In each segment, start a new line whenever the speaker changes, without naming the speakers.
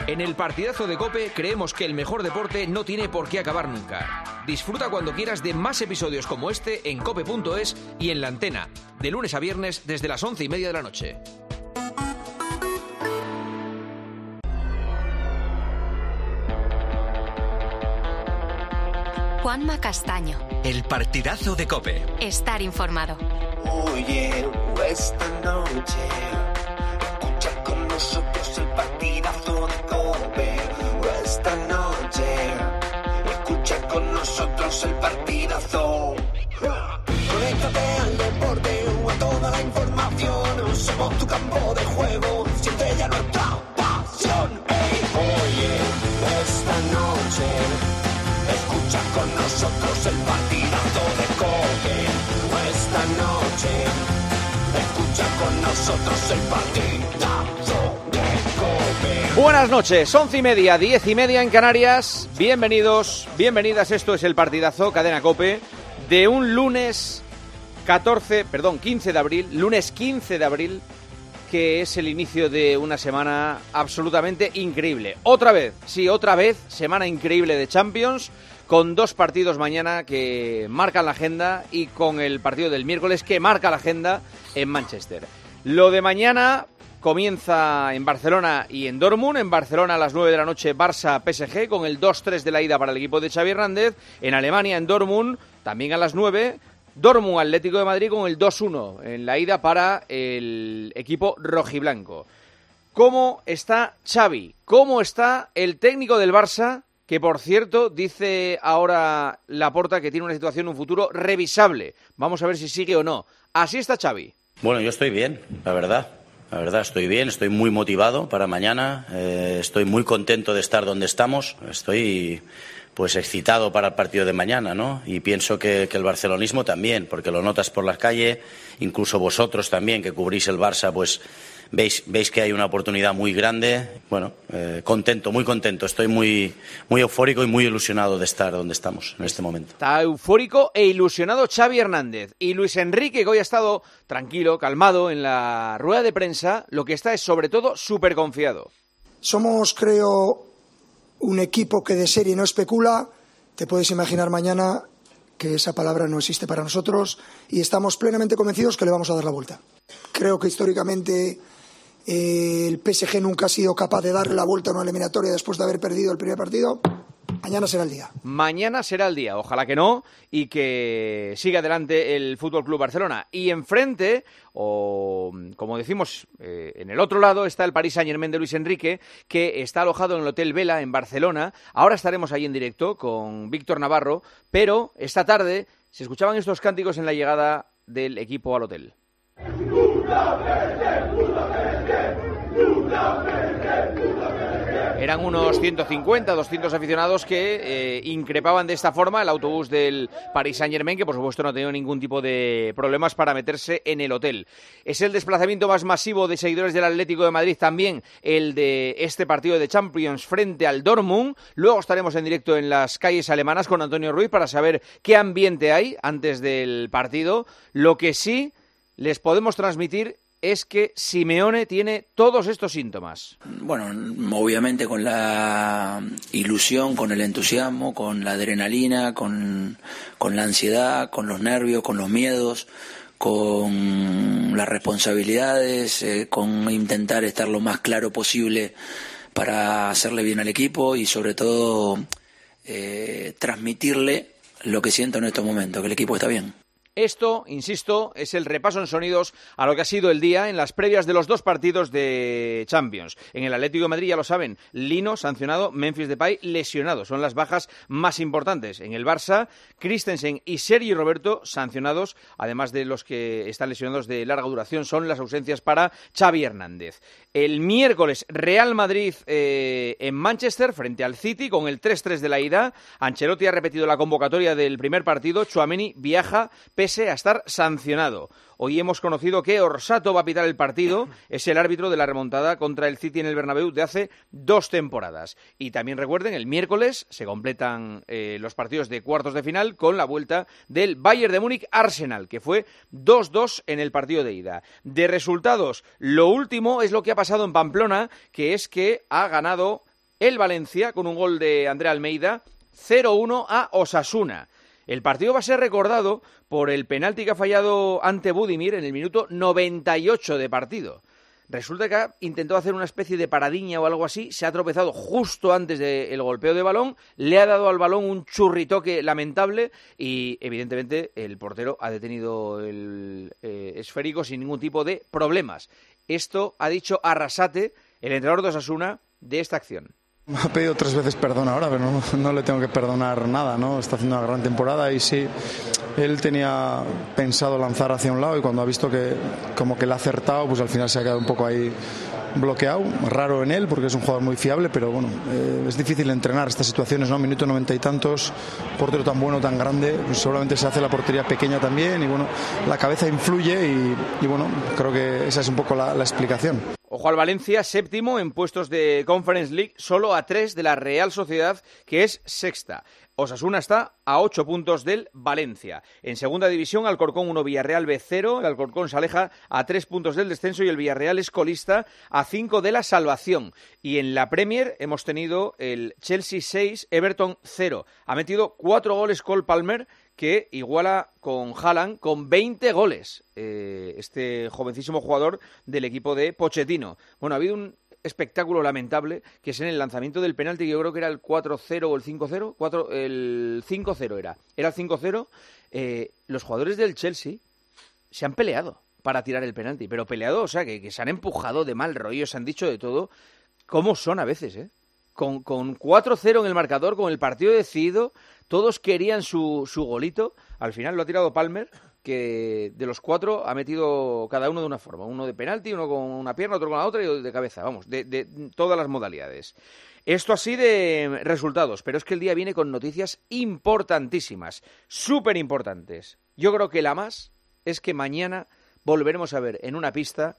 En el partidazo de COPE creemos que el mejor deporte no tiene por qué acabar nunca. Disfruta cuando quieras de más episodios como este en cope.es y en La Antena, de lunes a viernes desde las 11:30 de la noche.
Juanma Castaño.
El partidazo de COPE.
Estar informado.
Oye, esta noche escucha con nosotros el partidazo de COPE. Esta noche escucha con nosotros el partidazo. Conéctate al deporte o a toda la información. Somos tu campo de juego, siempre ya nuestra pasión. Hey, oye, esta noche escucha con nosotros el partidazo de COPE. Esta noche escucha con nosotros el partidazo de COPE.
Buenas noches, 11:30, 10:30 en Canarias. Bienvenidos, bienvenidas. Esto es el partidazo, cadena COPE, de un lunes 15 de abril, lunes 15 de abril, que es el inicio de una semana absolutamente increíble. Otra vez, semana increíble de Champions, con dos partidos mañana que marcan la agenda y con el partido del miércoles que marca la agenda en Manchester. Lo de mañana comienza en Barcelona y en Dortmund. En Barcelona a las 9 de la noche Barça-PSG con el 2-3 de la ida para el equipo de Xavi Hernández. En Alemania, en Dortmund, también a las 9, Dortmund Atlético de Madrid con el 2-1 en la ida para el equipo rojiblanco. ¿Cómo está Xavi? ¿Cómo está el técnico del Barça? Que, por cierto, dice ahora Laporta que tiene una situación, un futuro revisable. Vamos a ver si sigue o no. Así está Xavi.
Bueno, yo estoy bien, la verdad estoy bien, estoy muy motivado para mañana, estoy muy contento de estar donde estamos, estoy pues excitado para el partido de mañana, ¿no? Y pienso que el barcelonismo también, porque lo notas por la calle, incluso vosotros también que cubrís el Barça, pues veis que hay una oportunidad muy grande. Bueno, contento, muy contento, estoy muy eufórico y muy ilusionado de estar donde estamos en este momento.
Está eufórico e ilusionado Xavi Hernández. Y Luis Enrique, que hoy ha estado tranquilo, calmado en la rueda de prensa, lo que está es sobre todo súper confiado.
Somos, creo, un equipo que de serie no especula. Te puedes imaginar mañana que esa palabra no existe para nosotros y estamos plenamente convencidos que le vamos a dar la vuelta. Creo que históricamente el PSG nunca ha sido capaz de darle la vuelta a una eliminatoria después de haber perdido el primer partido. Mañana será el día. Mañana será el día, ojalá que no, y que siga adelante el Fútbol Club Barcelona. Y enfrente, o como decimos, en el otro lado, está el Paris Saint-Germain de Luis Enrique, que está alojado en el Hotel Vela, en Barcelona. Ahora estaremos ahí en directo con Víctor Navarro, pero esta tarde se escuchaban estos cánticos en la llegada del equipo al hotel. Eran unos 150, 200 aficionados que increpaban de esta forma el autobús del Paris Saint-Germain, que por supuesto no ha tenido ningún tipo de problemas para meterse en el hotel. Es el desplazamiento más masivo de seguidores del Atlético de Madrid, también el de este partido de Champions frente al Dortmund. Luego estaremos en directo en las calles alemanas con Antonio Ruiz para saber qué ambiente hay antes del partido. Lo que sí les podemos transmitir es que Simeone tiene todos estos síntomas.
Bueno, obviamente con la ilusión, con el entusiasmo, con la adrenalina, con la ansiedad, con los nervios, con los miedos, con las responsabilidades, con intentar estar lo más claro posible para hacerle bien al equipo y sobre todo transmitirle lo que siento en estos momentos, que el equipo está bien.
Esto, insisto, es el repaso en sonidos a lo que ha sido el día en las previas de los dos partidos de Champions. En el Atlético de Madrid, ya lo saben, Lino sancionado, Memphis Depay lesionado. Son las bajas más importantes. En el Barça, Christensen y Sergi Roberto sancionados, además de los que están lesionados de larga duración, son las ausencias para Xavi Hernández. El miércoles, Real Madrid en Manchester frente al City con el 3-3 de la ida. Ancelotti ha repetido la convocatoria del primer partido. Tchouaméni viaja pese a estar sancionado. Hoy hemos conocido que Orsato va a pitar el partido, es el árbitro de la remontada contra el City en el Bernabéu de hace 2 temporadas. Y también recuerden, el miércoles se completan los partidos de cuartos de final con la vuelta del Bayern de Múnich-Arsenal, que fue 2-2 en el partido de ida. De resultados, lo último es lo que ha pasado en Pamplona, que es que ha ganado el Valencia, con un gol de André Almeida, 0-1 a Osasuna. El partido va a ser recordado por el penalti que ha fallado ante Budimir en el minuto 98 de partido. Resulta que ha intentado hacer una especie de paradiña o algo así, se ha tropezado justo antes del golpeo de balón, le ha dado al balón un churritoque lamentable y, evidentemente, el portero ha detenido el esférico sin ningún tipo de problemas. Esto ha dicho Arrasate, el entrenador de Osasuna, de esta acción.
Me ha pedido 3 veces perdón ahora, pero no le tengo que perdonar nada, ¿no? Está haciendo una gran temporada y sí, él tenía pensado lanzar hacia un lado y cuando ha visto que como que le ha acertado, pues al final se ha quedado un poco ahí bloqueado. Raro en él porque es un jugador muy fiable, pero bueno, es difícil entrenar estas situaciones, ¿no? Minuto 90 y tantos, portero tan bueno, tan grande, pues seguramente se hace la portería pequeña también y bueno, la cabeza influye y bueno, creo que esa es un poco la explicación.
Ojo al Valencia, séptimo en puestos de Conference League, solo a 3 de la Real Sociedad, que es sexta. Osasuna está a 8 puntos del Valencia. En segunda división, Alcorcón 1, Villarreal B 0. El Alcorcón se aleja a 3 puntos del descenso y el Villarreal es colista a 5 de la salvación. Y en la Premier hemos tenido el Chelsea 6, Everton 0. Ha metido 4 goles Cole Palmer, que iguala con Haaland con 20 goles, este jovencísimo jugador del equipo de Pochettino. Bueno, ha habido un espectáculo lamentable, que es en el lanzamiento del penalti, que yo creo que era el 4-0 o el 5-0, el 5-0 era el 5-0, los jugadores del Chelsea se han peleado para tirar el penalti, pero peleado, o sea, que se han empujado de mal rollo, se han dicho de todo, cómo son a veces, Con 4-0 en el marcador, con el partido decidido, todos querían su golito. Al final lo ha tirado Palmer, que de los 4 ha metido cada uno de una forma. Uno de penalti, uno con una pierna, otro con la otra y de cabeza. Vamos, de todas las modalidades. Esto así de resultados, pero es que el día viene con noticias importantísimas, súper importantes. Yo creo que la más es que mañana volveremos a ver en una pista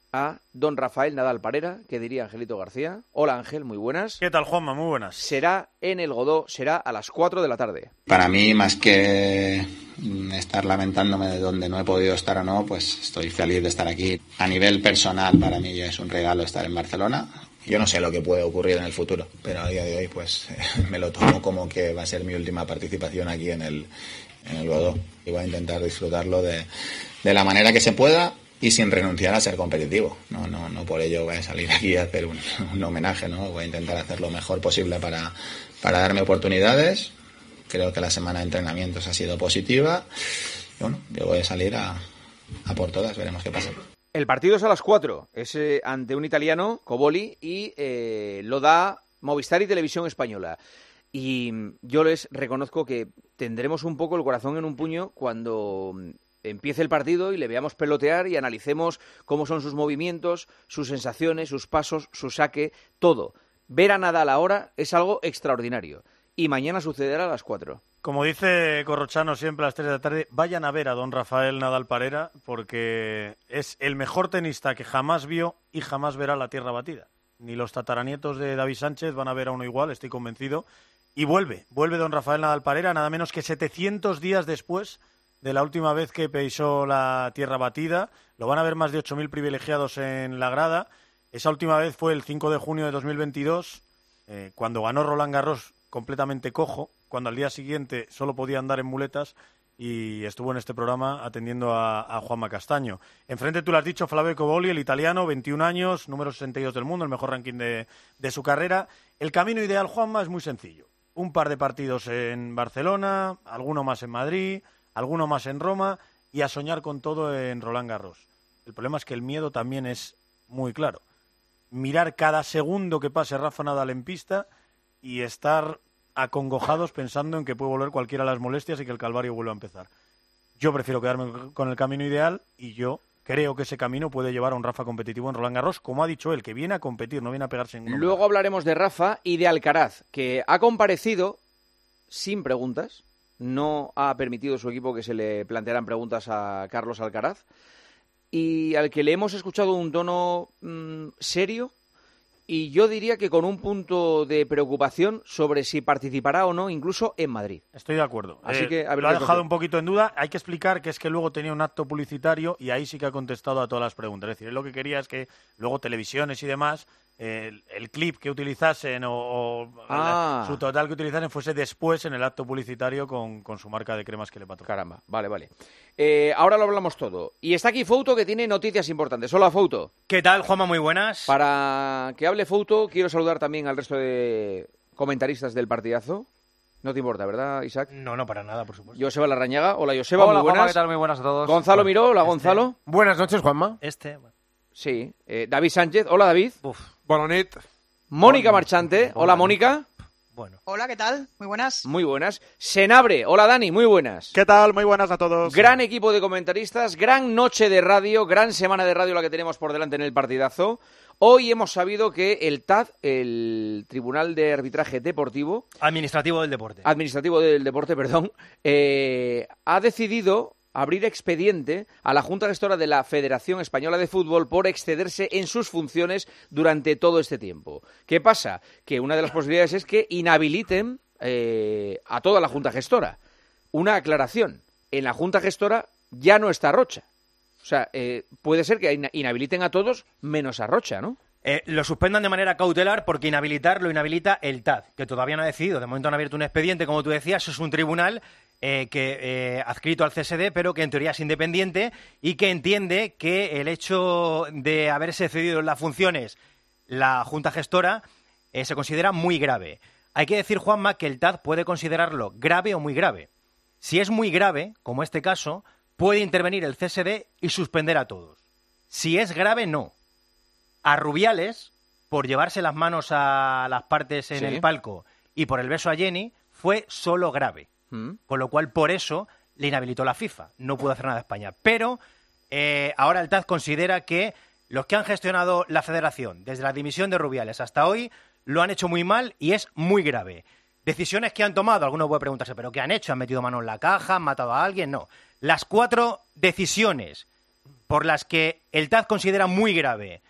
a don Rafael Nadal Parera, que diría Angelito García. Hola Ángel, muy buenas.
¿Qué tal, Juanma? Muy buenas.
Será en el Godó, será a las 4 de la tarde.
Para mí, más que estar lamentándome de donde no he podido estar o no, pues estoy feliz de estar aquí. A nivel personal, para mí ya es un regalo estar en Barcelona. Yo no sé lo que puede ocurrir en el futuro, pero a día de hoy pues me lo tomo como que va a ser mi última participación aquí en el Godó. Y voy a intentar disfrutarlo de la manera que se pueda, y sin renunciar a ser competitivo. No por ello voy a salir aquí a hacer un homenaje, ¿no? Voy a intentar hacer lo mejor posible para darme oportunidades. Creo que la semana de entrenamientos ha sido positiva. Y bueno, yo voy a salir a por todas, veremos qué pasa.
El partido es a las 4, es ante un italiano, Coboli, y lo da Movistar y Televisión Española. Y yo les reconozco que tendremos un poco el corazón en un puño cuando empiece el partido y le veamos pelotear y analicemos cómo son sus movimientos, sus sensaciones, sus pasos, su saque, todo. Ver a Nadal ahora es algo extraordinario. Y mañana sucederá a las 4.
Como dice Corrochano siempre a las 3 de la tarde, vayan a ver a don Rafael Nadal Parera, porque es el mejor tenista que jamás vio y jamás verá la tierra batida. Ni los tataranietos de David Sánchez van a ver a uno igual, estoy convencido. Y vuelve don Rafael Nadal Parera, nada menos que 700 días después de la última vez que pisó la tierra batida. Lo van a ver más de 8.000 privilegiados en la grada. Esa última vez fue el 5 de junio de 2022, cuando ganó Roland Garros completamente cojo, cuando al día siguiente solo podía andar en muletas, y estuvo en este programa atendiendo a Juanma Castaño. Enfrente, tú lo has dicho, Flavio Coboli, el italiano, 21 años, número 62 del mundo, el mejor ranking de su carrera. El camino ideal, Juanma, es muy sencillo. Un par de partidos en Barcelona, alguno más en Madrid, alguno más en Roma, y a soñar con todo en Roland Garros. El problema es que el miedo también es muy claro. Mirar cada segundo que pase Rafa Nadal en pista y estar acongojados pensando en que puede volver cualquiera de las molestias y que el calvario vuelva a empezar. Yo prefiero quedarme con el camino ideal y yo creo que ese camino puede llevar a un Rafa competitivo en Roland Garros, como ha dicho él, que viene a competir, no viene a pegarse en ningún
Luego hablaremos de Rafa y de Alcaraz, que ha comparecido sin preguntas. No ha permitido su equipo que se le plantearan preguntas a Carlos Alcaraz, y al que le hemos escuchado un tono serio, y yo diría que con un punto de preocupación sobre si participará o no, incluso en Madrid.
Estoy de acuerdo.
Así que, a ver,
lo ha dejado un poquito en duda. Hay que explicar que es que luego tenía un acto publicitario y ahí sí que ha contestado a todas las preguntas. Es decir, él lo que quería es que luego televisiones y demás el clip que utilizasen su total que utilizasen fuese después en el acto publicitario con su marca de cremas que le pató.
Caramba, vale. Ahora lo hablamos todo. Y está aquí Fouto, que tiene noticias importantes. Hola, Fouto.
¿Qué tal, Juanma? Muy buenas.
Para que hable Fouto, quiero saludar también al resto de comentaristas del partidazo. No te importa, ¿verdad, Isaac?
No, para nada, por supuesto.
Joseba Larrañaga. Hola, Joseba,
hola,
muy buenas.
Juanma, ¿qué tal? Muy buenas a todos.
Gonzalo Miró. Hola, Gonzalo.
Buenas noches, Juanma.
Sí. David Sánchez. Hola, David.
Buenas noches.
Mónica Marchante. Hola, Mónica.
Hola, ¿qué tal? Muy buenas.
Muy buenas. Senabre. Hola, Dani. Muy buenas.
¿Qué tal? Muy buenas a todos.
Gran equipo de comentaristas, gran noche de radio, gran semana de radio la que tenemos por delante en el partidazo. Hoy hemos sabido que el TAD, el Tribunal de Arbitraje Deportivo...
Administrativo del Deporte,
ha decidido abrir expediente a la Junta Gestora de la Federación Española de Fútbol por excederse en sus funciones durante todo este tiempo. ¿Qué pasa? Que una de las posibilidades es que inhabiliten a toda la Junta Gestora. Una aclaración, en la Junta Gestora ya no está Rocha. O sea, puede ser que inhabiliten a todos menos a Rocha, ¿no?
Lo suspendan de manera cautelar porque lo inhabilita el TAD, que todavía no ha decidido. De momento han abierto un expediente, como tú decías, es un tribunal adscrito al CSD, pero que en teoría es independiente y que entiende que el hecho de haberse cedido en las funciones la Junta Gestora se considera muy grave. Hay que decir, Juanma, que el TAD puede considerarlo grave o muy grave. Si es muy grave, como este caso, puede intervenir el CSD y suspender a todos. Si es grave, no. A Rubiales, por llevarse las manos a las partes en el palco y por el beso a Jenny, fue solo grave. Con lo cual, por eso, le inhabilitó la FIFA. No pudo hacer nada a España. Pero ahora el TAD considera que los que han gestionado la federación, desde la dimisión de Rubiales hasta hoy, lo han hecho muy mal y es muy grave. Decisiones que han tomado, algunos pueden preguntarse, ¿pero qué han hecho? ¿Han metido mano en la caja? ¿Han matado a alguien? No. Las 4 decisiones por las que el TAD considera muy grave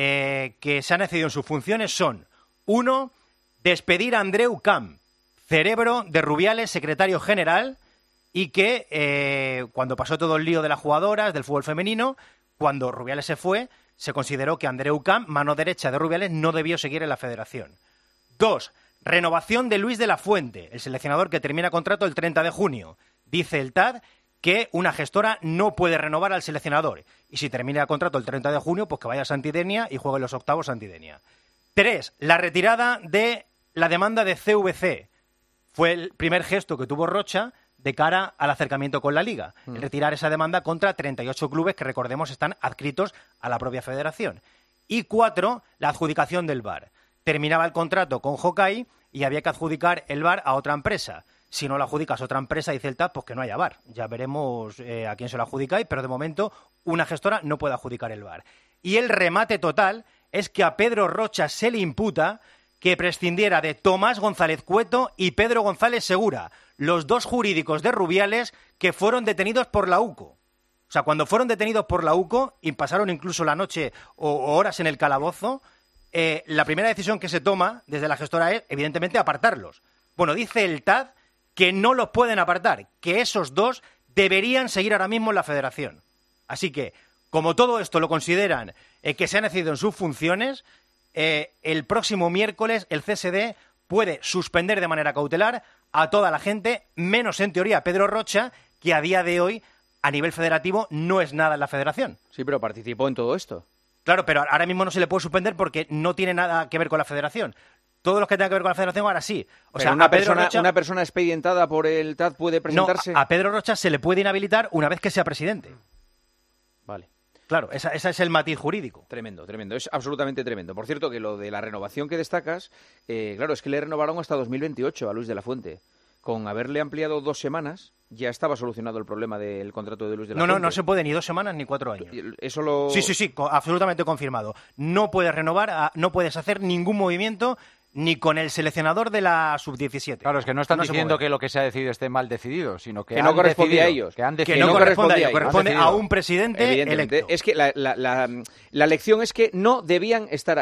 que se han excedido en sus funciones son: 1, despedir a Andreu Camp, cerebro de Rubiales, secretario general, y que cuando pasó todo el lío de las jugadoras del fútbol femenino, cuando Rubiales se fue, se consideró que Andreu Camp, mano derecha de Rubiales, no debió seguir en la federación. 2, renovación de Luis de la Fuente, el seleccionador que termina contrato el 30 de junio. Dice el TAD que una gestora no puede renovar al seleccionador. Y si termina el contrato el 30 de junio, pues que vaya a Santidenia y juegue los octavos Santidenia. 3, la retirada de la demanda de CVC. Fue el primer gesto que tuvo Rocha de cara al acercamiento con la Liga. El retirar esa demanda contra 38 clubes que, recordemos, están adscritos a la propia federación. Y 4, la adjudicación del VAR. Terminaba el contrato con Hawkeye y había que adjudicar el VAR a otra empresa. Si no lo adjudicas a otra empresa, dice el TAD, pues que no haya VAR. Ya veremos a quién se lo adjudicáis, pero de momento una gestora no puede adjudicar el VAR. Y el remate total es que a Pedro Rocha se le imputa que prescindiera de Tomás González Cueto y Pedro González Segura, los 2 jurídicos de Rubiales que fueron detenidos por la UCO. O sea, cuando fueron detenidos por la UCO y pasaron incluso la noche o horas en el calabozo, la primera decisión que se toma desde la gestora es, evidentemente, apartarlos. Bueno, dice el TAD que no los pueden apartar, que esos 2 deberían seguir ahora mismo en la federación. Así que, como todo esto lo consideran que se han excedido en sus funciones, el próximo miércoles el CSD puede suspender de manera cautelar a toda la gente, menos en teoría a Pedro Rocha, que a día de hoy, a nivel federativo, no es nada en la federación.
Sí, pero participó en todo esto.
Claro, pero ahora mismo no se le puede suspender porque no tiene nada que ver con la federación. Todos los que tengan que ver con la federación ahora sí. O sea,
una persona expedientada por el TAD puede presentarse.
No, a Pedro Rocha se le puede inhabilitar una vez que sea presidente.
Vale.
Claro, ese es el matiz jurídico.
Tremendo, es absolutamente tremendo. Por cierto, que lo de la renovación que destacas, claro, es que le renovaron hasta 2028 a Luis de la Fuente. Con haberle ampliado 2 semanas, ya estaba solucionado el problema del contrato de Luis de la Fuente.
No se puede ni 2 semanas ni 4 años.
Eso lo...
Sí, absolutamente confirmado. No puedes renovar, no puedes hacer ningún movimiento ni con el seleccionador de la sub-17.
Claro, es que no están diciendo que lo que se ha decidido esté mal decidido, sino que
no corresponde a ellos.
Que no corresponde a ellos, corresponde a un presidente electo.
Es que la lección es que no debían estar ahí.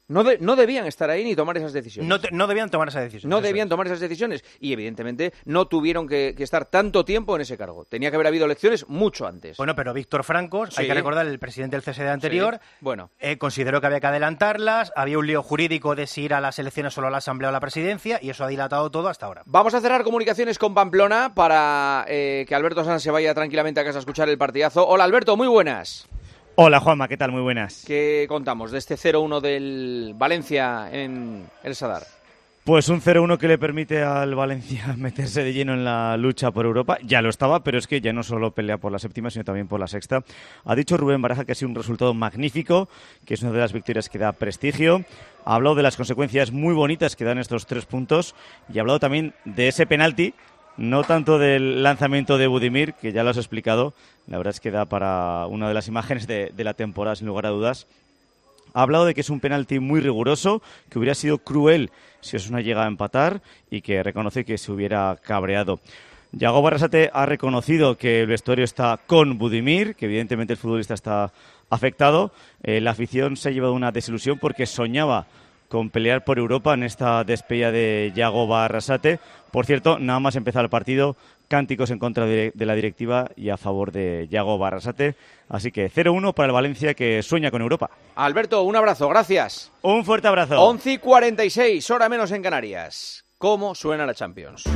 No debían estar ahí ni tomar esas decisiones.
No debían tomar esas decisiones.
No debían tomar esas decisiones y, evidentemente, no tuvieron que estar tanto tiempo en ese cargo. Tenía que haber habido elecciones mucho antes.
Bueno, pero Víctor Francos, hay que recordar, el presidente del CSD anterior, consideró que había que adelantarlas, había un lío jurídico de si ir a las elecciones solo a la Asamblea o a la Presidencia, y eso ha dilatado todo hasta ahora.
Vamos a cerrar comunicaciones con Pamplona para que Alberto Sanz se vaya tranquilamente a casa a escuchar el partidazo. Hola, Alberto, muy buenas.
Hola Juanma, ¿qué tal? Muy buenas.
¿Qué contamos de este 0-1 del Valencia en el Sadar?
Pues un 0-1 que le permite al Valencia meterse de lleno en la lucha por Europa. Ya lo estaba, pero es que ya no solo pelea por la séptima, sino también por la sexta. Ha dicho Rubén Baraja que ha sido un resultado magnífico, que es una de las victorias que da prestigio. Ha hablado de las consecuencias muy bonitas que dan estos 3 puntos y ha hablado también de ese penalti. No tanto del lanzamiento de Budimir, que ya lo has explicado, la verdad es que da para una de las imágenes de la temporada, sin lugar a dudas. Ha hablado de que es un penalti muy riguroso, que hubiera sido cruel si Osasuna llega a empatar y que reconoce que se hubiera cabreado. Yago Barrasate ha reconocido que el vestuario está con Budimir, que evidentemente el futbolista está afectado. La afición se ha llevado una desilusión porque soñaba con pelear por Europa en esta despedida de Yago Barrasate. Por cierto, nada más empezar el partido, cánticos en contra de la directiva y a favor de Yago Barrasate. Así que 0-1 para el Valencia, que sueña con Europa.
Alberto, un abrazo, gracias.
Un fuerte abrazo.
11:46, hora menos en Canarias. ¿Cómo suena la Champions?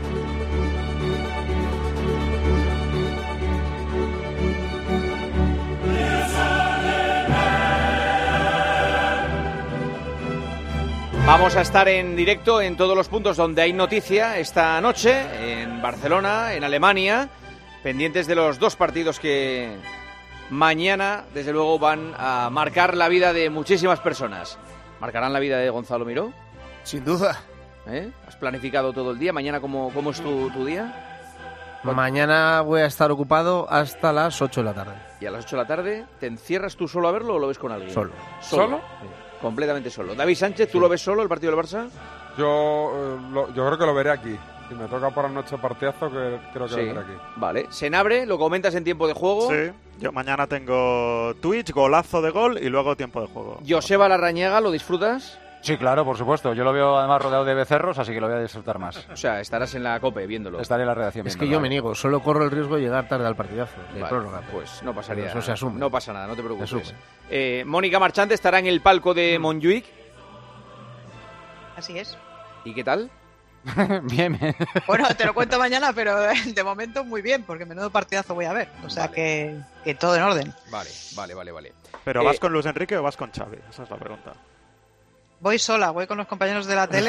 Vamos a estar en directo en todos los puntos donde hay noticia esta noche, en Barcelona, en Alemania, pendientes de los 2 partidos que mañana, desde luego, van a marcar la vida de muchísimas personas. ¿Marcarán la vida de Gonzalo Miró?
Sin duda.
¿Has planificado todo el día? ¿Mañana cómo es tu día?
Mañana voy a estar ocupado hasta las 8 de la tarde.
¿Y a las 8 de la tarde te encierras tú solo a verlo o lo ves con alguien?
Solo.
¿Solo? Sí. Completamente solo. David Sánchez, ¿tú lo ves solo, el partido del Barça?
Yo creo que lo veré aquí. Si me toca por la noche partidazo, creo que lo veré aquí.
Vale. Senabre, ¿lo comentas en tiempo de juego?
Sí. Yo mañana tengo Twitch, golazo de gol y luego tiempo de juego.
Joseba Larrañaga, ¿lo disfrutas?
Sí, claro, por supuesto. Yo lo veo además rodeado de becerros, así que lo voy a disfrutar más.
O sea, estarás en la COPE viéndolo.
Estaré en la redacción
viéndolo. Es que yo me niego, solo corro el riesgo de llegar tarde al partidazo. De prórroga.
Pues no pasaría.
Eso se asume.
No pasa nada, no te preocupes. Mónica Marchante estará en el palco de Montjuic.
Así es.
¿Y qué tal?
Bien.
Bueno, te lo cuento mañana, pero de momento muy bien, porque menudo partidazo voy a ver. O sea que todo en orden.
Vale.
¿Pero vas con Luis Enrique o vas con Xavi? Esa es la pregunta.
Voy sola, voy con los compañeros de la tele.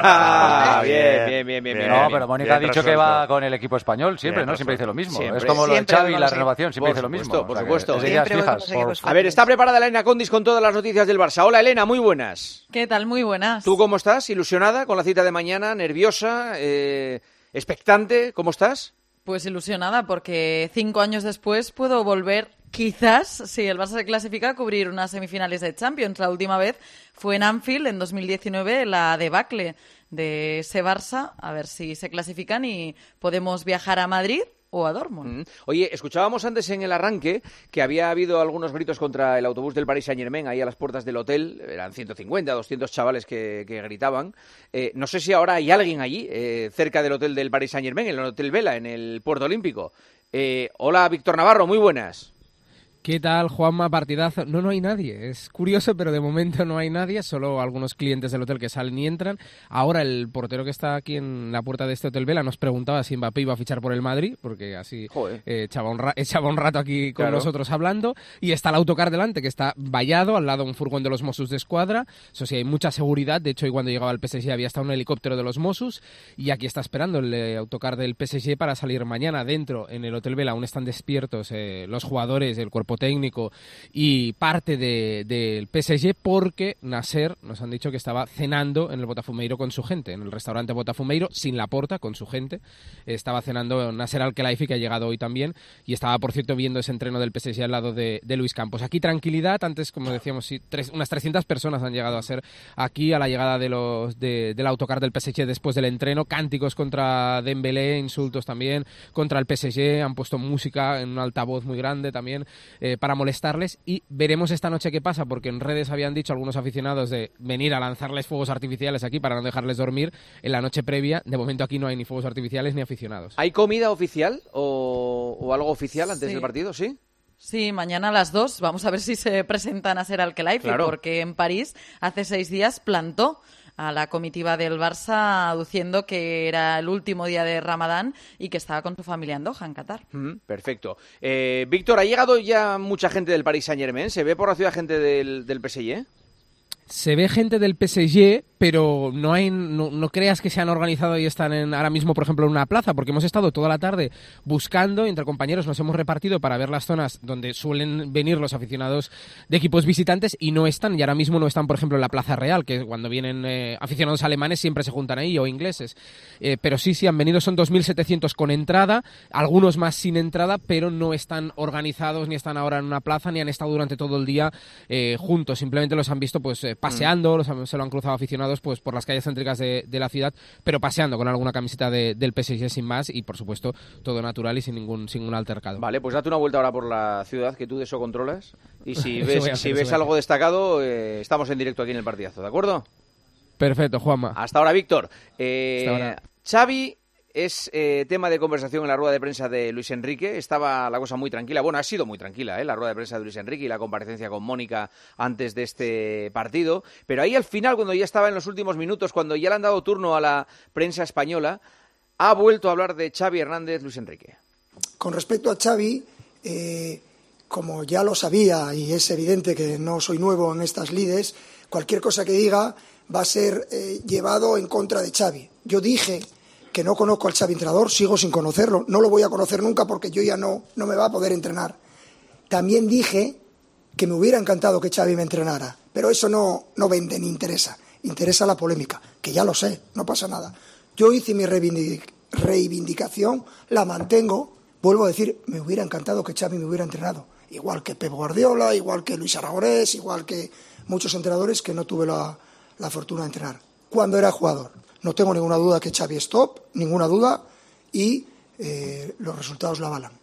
Bien.
No, pero Mónica ha dicho que va con el equipo español siempre, ¿no? Siempre dice lo mismo. Siempre. Es como lo de Xavi y la renovación, siempre dice lo mismo.
Por supuesto.
A
ver, está preparada Elena Condis con todas las noticias del Barça. Hola, Elena, muy buenas.
¿Qué tal? Muy buenas.
¿Tú cómo estás? ¿Ilusionada con la cita de mañana? ¿Nerviosa? ¿Expectante? ¿Cómo estás?
Pues ilusionada, porque 5 años después puedo volver, quizás, si el Barça se clasifica, a cubrir unas semifinales de Champions. La última vez fue en Anfield, en 2019, la debacle de ese Barça. A ver si se clasifican y podemos viajar a Madrid o a Dortmund.
Oye, escuchábamos antes en el arranque que había habido algunos gritos contra el autobús del Paris Saint-Germain ahí a las puertas del hotel. Eran 150, 200 chavales que gritaban. No sé si ahora hay alguien allí, cerca del hotel del Paris Saint-Germain, en el Hotel Vela, en el Puerto Olímpico. Hola, Víctor Navarro, muy buenas.
¿Qué tal, Juanma? Partidazo. No hay nadie. Es curioso, pero de momento no hay nadie. Solo algunos clientes del hotel que salen y entran. Ahora el portero que está aquí en la puerta de este Hotel Vela nos preguntaba si Mbappé iba a fichar por el Madrid, porque así echaba un rato aquí con nosotros hablando. Y está el autocar delante, que está vallado, al lado un furgón de los Mossos de Escuadra. Eso sí, hay mucha seguridad. De hecho, hoy cuando llegaba el PSG había hasta un helicóptero de los Mossos. Y aquí está esperando el autocar del PSG para salir mañana. Dentro, en el Hotel Vela, aún están despiertos los jugadores, el cuerpo técnico y parte del PSG, porque Nasser nos han dicho que estaba cenando en el Botafumeiro con su gente, en el restaurante Botafumeiro, sin Laporta, con su gente. Estaba cenando Nasser Al-Khelaifi, que ha llegado hoy también, y estaba, por cierto, viendo ese entreno del PSG al lado de Luis Campos. Aquí tranquilidad. Antes, como decíamos, unas 300 personas han llegado a ser aquí a la llegada del autocar del PSG después del entreno. Cánticos contra Dembélé, insultos también contra el PSG, han puesto música en un altavoz muy grande también. para molestarles, y veremos esta noche qué pasa, porque en redes habían dicho algunos aficionados de venir a lanzarles fuegos artificiales aquí para no dejarles dormir en la noche previa. De momento aquí no hay ni fuegos artificiales ni aficionados.
¿Hay comida oficial o algo oficial antes del partido, sí?
Sí, mañana a las 2 vamos a ver si se presentan a Ser Al-Khelaifi, porque en París hace 6 días plantó a la comitiva del Barça aduciendo que era el último día de Ramadán y que estaba con su familia en Doha, en Qatar.
Perfecto. Víctor, ¿ha llegado ya mucha gente del Paris Saint-Germain? ¿Se ve por la ciudad gente del PSG?
Se ve gente del PSG, pero no creas que se han organizado y están ahora mismo, por ejemplo, en una plaza, porque hemos estado toda la tarde buscando, entre compañeros nos hemos repartido para ver las zonas donde suelen venir los aficionados de equipos visitantes y no están, y ahora mismo no están, por ejemplo, en la Plaza Real, que cuando vienen aficionados alemanes siempre se juntan ahí, o ingleses. Pero sí, han venido, son 2.700 con entrada, algunos más sin entrada, pero no están organizados, ni están ahora en una plaza, ni han estado durante todo el día juntos, simplemente los han visto pues paseando, se lo han cruzado aficionados pues por las calles céntricas de la ciudad, pero paseando con alguna camiseta del PSG sin más, y por supuesto todo natural y sin ningún altercado.
Vale, pues date una vuelta ahora por la ciudad, que tú de eso controlas, y si ves algo destacado, estamos en directo aquí en el partidazo, ¿de acuerdo?
Perfecto, Juanma.
Hasta ahora, Víctor.
Hasta ahora.
Xavi es tema de conversación en la rueda de prensa de Luis Enrique. Estaba la cosa muy tranquila. Bueno, ha sido muy tranquila, la rueda de prensa de Luis Enrique y la comparecencia con Mónica antes de este partido. Pero ahí al final, cuando ya estaba en los últimos minutos, cuando ya le han dado turno a la prensa española, ha vuelto a hablar de Xavi Hernández Luis Enrique.
Con respecto a Xavi, como ya lo sabía, y es evidente que no soy nuevo en estas lides, cualquier cosa que diga va a ser llevado en contra de Xavi. Yo dije que no conozco al Xavi entrenador, sigo sin conocerlo, no lo voy a conocer nunca porque yo ya no me va a poder entrenar. También dije que me hubiera encantado que Xavi me entrenara, pero eso no vende ni interesa la polémica, que ya lo sé, no pasa nada. Yo hice mi reivindicación, la mantengo, vuelvo a decir, me hubiera encantado que Xavi me hubiera entrenado, igual que Pep Guardiola, igual que Luis Aragonés, igual que muchos entrenadores que no tuve la fortuna de entrenar cuando era jugador. No tengo ninguna duda que Xavi es top, ninguna duda, y los resultados la avalan.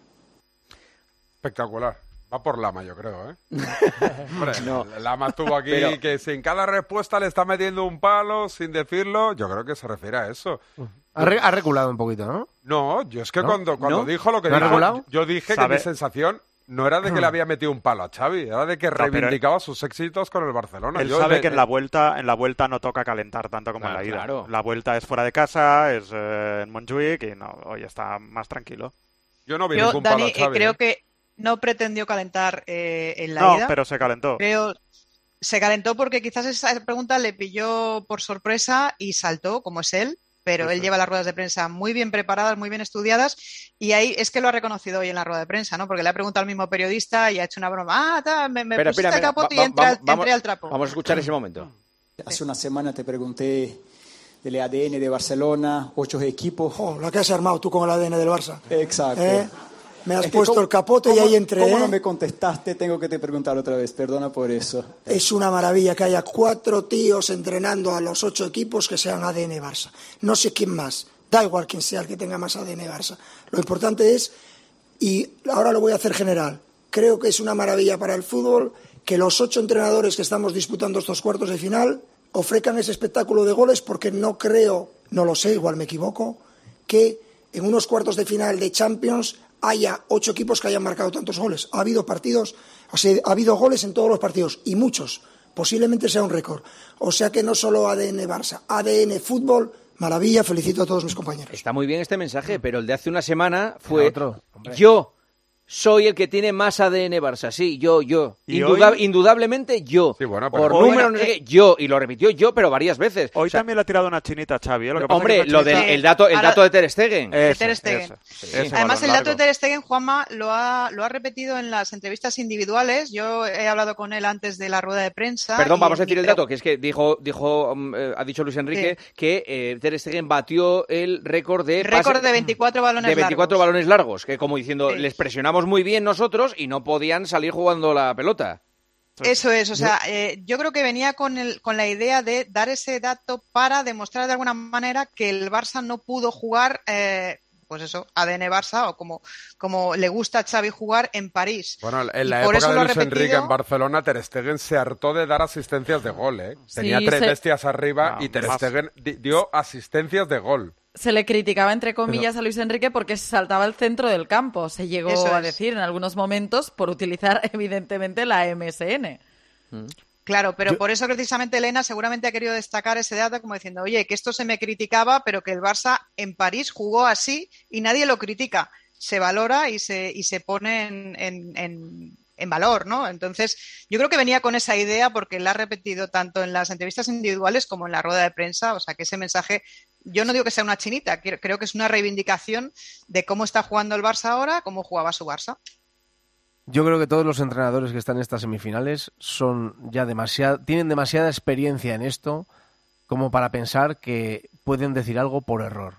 Espectacular. Va por Lama, yo creo, ¿eh? Hombre,
no.
Lama estuvo aquí, que sin cada respuesta le está metiendo un palo, sin decirlo. Yo creo que se refiere a eso.
Ha reculado un poquito, ¿no?
No, yo es que
¿No?
cuando dijo lo que
¿No ha
dijo,
regulado?
yo dije que mi sensación no era de que le había metido un palo a Xavi, era de que reivindicaba sus éxitos con el Barcelona.
Él sabe que en la vuelta no toca calentar tanto como en la ida. Claro. La vuelta es fuera de casa, es en Montjuic y hoy está más tranquilo.
Yo no vi ningún palo a Xavi.
Creo que no pretendió calentar en la ida.
No, pero se calentó.
Pero se calentó porque quizás esa pregunta le pilló por sorpresa y saltó, como es él. Pero él lleva las ruedas de prensa muy bien preparadas, muy bien estudiadas, y ahí es que lo ha reconocido hoy en la rueda de prensa, ¿no? Porque le ha preguntado al mismo periodista y ha hecho una broma. Me pusiste el capote y entré al trapo.
Vamos a escuchar ese momento.
Hace una semana te pregunté del ADN de Barcelona, 8 equipos.
Oh, la que has armado tú con el ADN del Barça.
Exacto.
Me has puesto el capote y ahí entré.
¿Cómo no me contestaste? Tengo que te preguntar otra vez, perdona por eso.
Es una maravilla que haya 4 tíos entrenando a los 8 equipos que sean ADN Barça. No sé quién más, da igual quién sea el que tenga más ADN Barça. Lo importante es, y ahora lo voy a hacer general, creo que es una maravilla para el fútbol que los 8 entrenadores que estamos disputando estos cuartos de final ofrezcan ese espectáculo de goles, porque no creo, no lo sé, igual me equivoco, que en unos cuartos de final de Champions haya 8 equipos que hayan marcado tantos goles. Ha habido partidos, o sea, ha habido goles en todos los partidos, y muchos. Posiblemente sea un récord. O sea que no solo ADN Barça, ADN fútbol, maravilla, felicito a todos mis compañeros.
Está muy bien este mensaje, pero el de hace una semana fue yo soy el que tiene más ADN Barça. Sí, yo. Indudablemente yo.
Sí, bueno,
por número, no sé qué, yo. Y lo repitió yo, pero varias veces.
Hoy también le ha tirado una chinita a Xavi. Lo que pasa
hombre,
es que
el dato de Ter Stegen.
Ter Stegen. Además, el dato de Ter Stegen, Juanma, lo ha repetido en las entrevistas individuales. Yo he hablado con él antes de la rueda de prensa.
Perdón, vamos a decir el dato, que es que ha dicho Luis Enrique que Ter Stegen batió el récord de
24 balones largos.
De 24 balones largos, que como diciendo, les presionamos muy bien nosotros y no podían salir jugando la pelota.
Eso es, o sea, yo creo que venía con la idea de dar ese dato para demostrar de alguna manera que el Barça no pudo jugar pues eso, ADN Barça, o como le gusta a Xavi jugar en París.
Bueno, en la época de Luis Enrique en Barcelona, Ter Stegen se hartó de dar asistencias de gol, ¿eh? Tenía tres bestias arriba y Ter Stegen dio asistencias de gol.
Se le criticaba, entre comillas, a Luis Enrique porque se saltaba el centro del campo. Se llegó a decir en algunos momentos por utilizar, evidentemente, la MSN.
Claro, pero por eso precisamente Elena seguramente ha querido destacar ese dato como diciendo, oye, que esto se me criticaba, pero que el Barça en París jugó así y nadie lo critica. Se valora y se pone en valor, ¿no? Entonces, yo creo que venía con esa idea porque la ha repetido tanto en las entrevistas individuales como en la rueda de prensa, o sea, que ese mensaje, yo no digo que sea una chinita, creo que es una reivindicación de cómo está jugando el Barça ahora, cómo jugaba su Barça.
Yo creo que todos los entrenadores que están en estas semifinales tienen demasiada experiencia en esto como para pensar que pueden decir algo por error.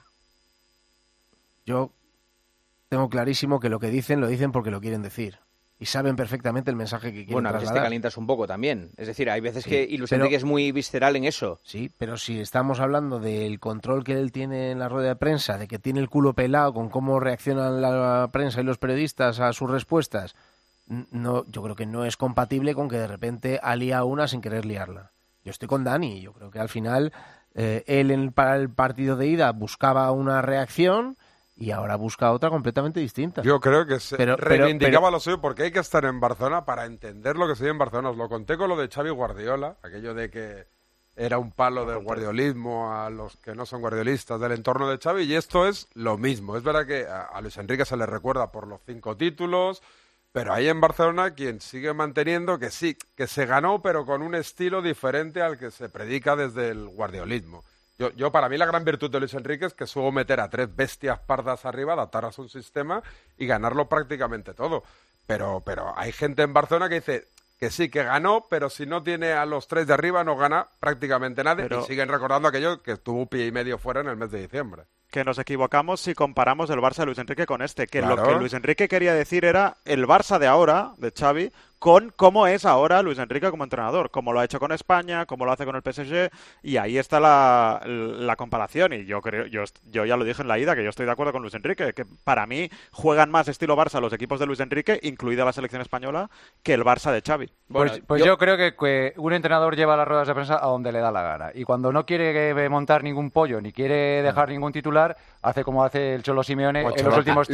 Yo tengo clarísimo que lo que dicen, lo dicen porque lo quieren decir. Y saben perfectamente el mensaje que quieren trasladar.
Bueno, a veces te calientas un poco también. Es decir, hay veces que Luis Enrique es muy visceral en eso.
Sí, pero si estamos hablando del control que él tiene en la rueda de prensa, de que tiene el culo pelado con cómo reaccionan la prensa y los periodistas a sus respuestas, no, yo creo que no es compatible con que de repente alía una sin querer liarla. Yo estoy con Dani. Yo creo que al final él para el partido de ida buscaba una reacción y ahora busca otra completamente distinta.
Yo creo que reivindicaba lo suyo porque hay que estar en Barcelona para entender lo que se vive en Barcelona. Os lo conté con lo de Xavi Guardiola, aquello de que era un palo del guardiolismo a los que no son guardiolistas del entorno de Xavi, y esto es lo mismo. Es verdad que a Luis Enrique se le recuerda por los 5 títulos, pero ahí en Barcelona quien sigue manteniendo que sí, que se ganó, pero con un estilo diferente al que se predica desde el guardiolismo. Yo para mí la gran virtud de Luis Enrique es que supo meter a 3 bestias pardas arriba, adaptarlas a un sistema y ganarlo prácticamente todo. Pero hay gente en Barcelona que dice que sí, que ganó, pero si no tiene a los 3 de arriba no gana prácticamente nadie. Y siguen recordando aquello que estuvo pie y medio fuera en el mes de diciembre.
Que nos equivocamos si comparamos el Barça de Luis Enrique con este. Que claro. Lo que Luis Enrique quería decir era el Barça de ahora, de Xavi, con cómo es ahora Luis Enrique como entrenador, cómo lo ha hecho con España, cómo lo hace con el PSG, y ahí está la comparación. Y yo ya lo dije en la ida, que yo estoy de acuerdo con Luis Enrique, que para mí juegan más estilo Barça los equipos de Luis Enrique, incluida la selección española, que el Barça de Xavi.
Pues yo creo que un entrenador lleva las ruedas de prensa a donde le da la gana, y cuando no quiere montar ningún pollo, ni quiere dejar ningún titular, hace como hace el Cholo Simeone en los últimos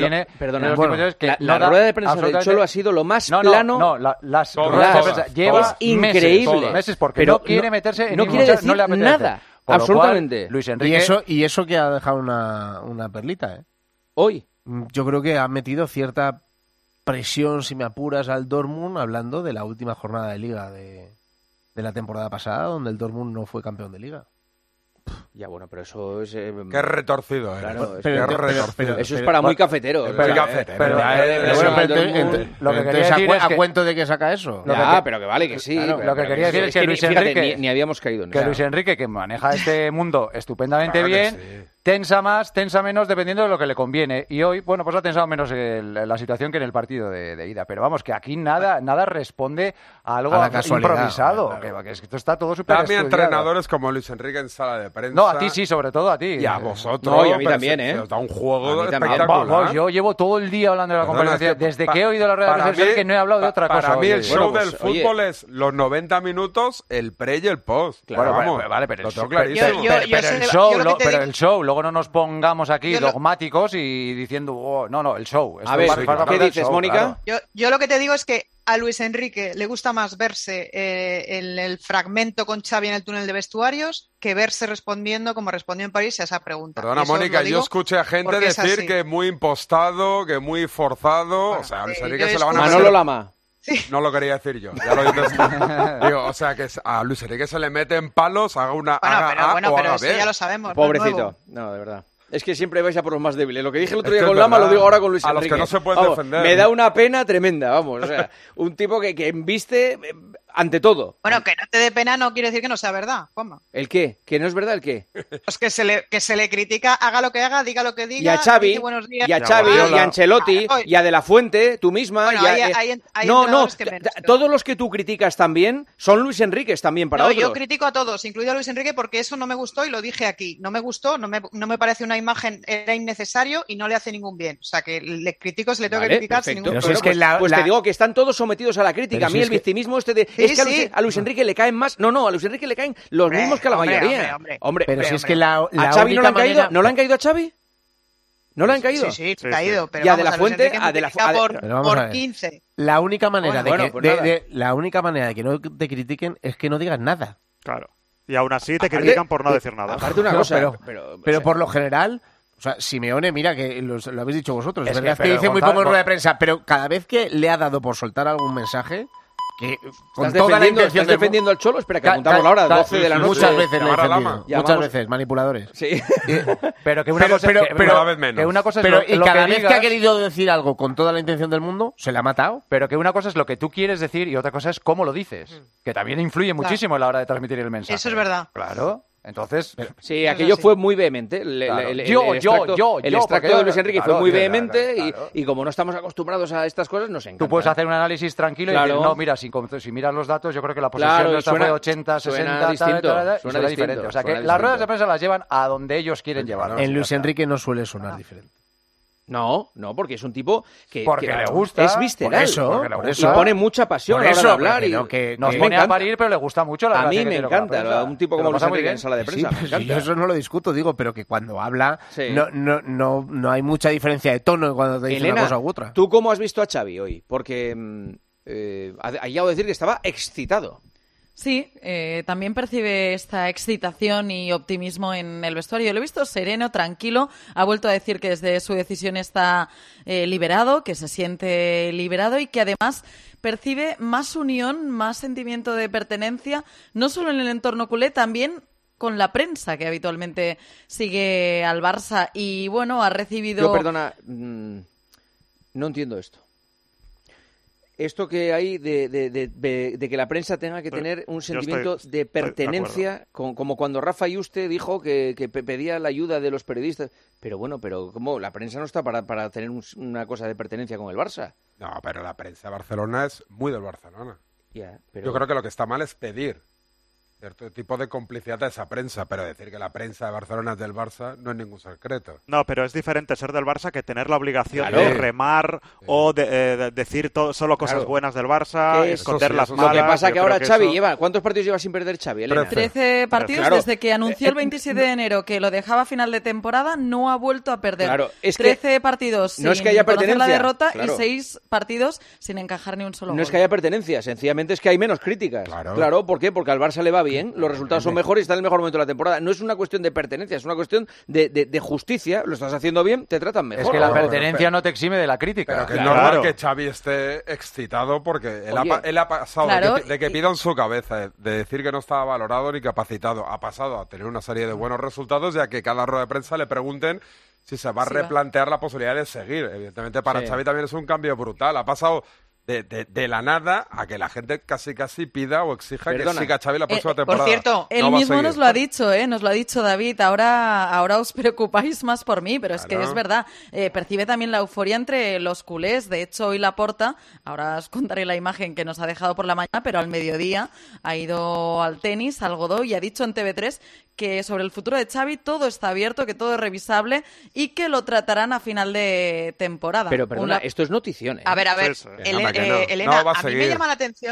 la rueda de prensa del Cholo ha sido lo más plano.
Las ruedas de prensa lleva
increíble.
meses porque no quiere meterse en
no quiere decir no le apetece nada. Absolutamente.
Luis Enrique... Y eso que ha dejado una perlita,
hoy.
Yo creo que ha metido cierta presión, si me apuras, al Dortmund, hablando de la última jornada de Liga de la temporada pasada, donde el Dortmund no fue campeón de Liga.
Ya, bueno, pero eso es...
Qué retorcido,
claro,
retorcido.
Eso es para muy cafetero.
Lo que quería decir es
¿a cuento de que saca eso?
Pero que vale, que sí.
Claro, lo que quería decir es que Luis Enrique...
Ni habíamos caído en
eso. Que Luis Enrique, que maneja este mundo estupendamente bien, tensa más, tensa menos, dependiendo de lo que le conviene. Y hoy, bueno, pues ha tensado menos la situación que en el partido de ida. Pero vamos, que aquí nada responde a algo improvisado.
Claro.
Que esto está todo súper
estudiado. También entrenadores como Luis Enrique en sala de prensa.
No, a ti sí, sobre todo a ti.
Y a vosotros.
No, y a mí también,
Os da un juego espectacular.
Yo llevo todo el día hablando de la conferencia. Desde que he oído la rueda de prensa que no he hablado de otra cosa.
Para mí el show del fútbol es los 90 minutos, el pre y el post.
Claro,
vamos,
pero
lo tengo clarísimo.
Pero el show, luego no nos pongamos aquí dogmáticos y diciendo, no, el show.
A ver, ¿qué dices, Mónica?
Yo lo que te digo es que a Luis Enrique le gusta más verse en el fragmento con Xavi en el túnel de vestuarios que verse respondiendo como respondió en París a esa pregunta.
Perdona, Mónica, yo escuché a gente decir que muy impostado, que muy forzado. Bueno, o sea, a Luis Enrique se la van a...
Manolo Lama.
Sí.
No lo quería decir yo, ya lo dices. Digo, o sea, que a Luis Enrique se le mete en palos, haga una
pero eso ya lo sabemos.
Pobrecito. No, de verdad. Es que siempre vais a por los más débiles. Lo que dije el otro día con Lama lo digo ahora con Luis Enrique.
A los que no se pueden defender.
Me da una pena tremenda, vamos. O sea, un tipo que embiste ante todo.
Bueno, que no te dé pena no quiere decir que no sea verdad, Juanma.
¿El qué? ¿Que no es verdad el qué?
Pues que se le critica, haga lo que haga, diga lo que diga.
Y a Xavi,
dice buenos días,
y a Xavi, y a Ancelotti, y a De La Fuente, tú misma.
Bueno, hay
no,
que menos,
todos los que tú criticas también son Luis Enríquez también para otros.
Yo critico a todos, incluido a Luis Enrique, porque eso no me gustó y lo dije aquí. No me gustó, no me parece una imagen, era innecesario y no le hace ningún bien. O sea, que le critico, se le tengo que criticar sin ningún problema.
Pues te digo que están todos sometidos a la crítica. A mí el victimismo a Luis Enrique le caen más. No, a Luis Enrique le caen los mismos que a la mayoría. Hombre,
pero si es que la
¿a Xavi no le han caído?
manera...
¿No le han caído a Xavi? ¿No le han caído?
Sí, caído. Pero
y a De La Fuente,
por 15.
La única manera
la
única manera de que no te critiquen es que no digas nada.
Claro. Y aún así te critican por no decir nada.
Aparte una cosa,
pero por lo general, o sea, Simeone, mira que lo habéis dicho vosotros, es verdad
que
dice muy poco en rueda de prensa, pero cada vez que le ha dado por soltar algún mensaje, que
¿Estás defendiendo al Cholo? Espera, que apuntamos la hora, 12 de la noche.
Muchas veces le he defendido. Muchas veces, manipuladores.
Sí.
Pero que
una cosa es
cada vez menos.
Que una cosa es
pero
lo
cada
que
vez
digas,
que ha querido decir algo con toda la intención del mundo, se le ha matado.
Pero que una cosa es lo que tú quieres decir y otra cosa es cómo lo dices. Que también influye muchísimo a la hora de transmitir el mensaje.
Eso es verdad.
Claro. Entonces,
sí, aquello fue muy vehemente. El extracto de Luis Enrique fue muy vehemente y como no estamos acostumbrados a estas cosas, nos encanta.
Tú puedes hacer un análisis tranquilo y decir, no, mira, si miras los datos, yo creo que la posesión nuestra fue 80, 60, suena diferente. O sea, que las ruedas de prensa las llevan a donde ellos quieren llevar.
En Luis Enrique no suele sonar diferente.
No, porque es un tipo que
le gusta,
es visceral,
por eso,
y pone mucha pasión a la hora de hablar y
que nos pone a parir, pero le gusta mucho la
a mí me encanta un tipo como Luis Enrique en sala de prensa.
Yo eso no lo discuto, digo, pero que cuando habla no hay mucha diferencia de tono cuando te dice una cosa u otra.
¿Tú cómo has visto a Xavi hoy? Porque ha llegado a decir que estaba excitado.
Sí, también percibe esta excitación y optimismo en el vestuario. Lo he visto sereno, tranquilo. Ha vuelto a decir que desde su decisión está liberado, que se siente liberado y que además percibe más unión, más sentimiento de pertenencia, no solo en el entorno culé, también con la prensa que habitualmente sigue al Barça. Y bueno, ha recibido...
Yo, perdona, no entiendo esto. Esto que hay de que la prensa tenga que tener un sentimiento de pertenencia, como cuando Rafa Yuste dijo que pedía la ayuda de los periodistas. Pero bueno, ¿cómo? La prensa no está para tener una cosa de pertenencia con el Barça.
No, pero la prensa de Barcelona es muy del Barcelona.
Pero...
Yo creo que lo que está mal es pedir cierto tipo de complicidad a esa prensa, pero decir que la prensa de Barcelona es del Barça no es ningún secreto.
No, pero es diferente ser del Barça que tener la obligación de remar o de decir solo cosas buenas del Barça, esconder las malas.
Lo que pasa que ahora Xavi lleva... ¿Cuántos partidos lleva sin perder Xavi, Elena?
13 partidos. Desde que anunció el 27 de enero que lo dejaba a final de temporada, no ha vuelto a perder.
Claro, es
13 partidos sin conocer la derrota y 6 partidos sin encajar ni un solo gol.
No es que haya pertenencia, sencillamente es que hay menos críticas. Claro, ¿por qué? Porque al Barça le va bien, los resultados son mejores y está en el mejor momento de la temporada. No es una cuestión de pertenencia, es una cuestión de justicia. Lo estás haciendo bien, te tratan mejor.
Es que la pertenencia no te exime de la crítica.
Pero que es normal que Xavi esté excitado porque él ha pasado de que pidan su cabeza, de decir que no estaba valorado ni capacitado, ha pasado a tener una serie de buenos resultados, ya que cada rueda de prensa le pregunten si se va a replantear la posibilidad de seguir. Evidentemente para Xavi también es un cambio brutal. Ha pasado de la nada a que la gente casi pida o exija que siga Xavi la próxima temporada.
Por cierto,
él mismo nos lo ha dicho, nos lo ha dicho David, ahora os preocupáis más por mí, pero es que es verdad, percibe también la euforia entre los culés. De hecho, hoy Laporta, ahora os contaré la imagen que nos ha dejado por la mañana, pero al mediodía ha ido al tenis, al Godó, y ha dicho en TV3 que sobre el futuro de Xavi todo está abierto, que todo es revisable y que lo tratarán a final de temporada.
Pero perdona, esto es notición.
A ver, Elena, a mí me llama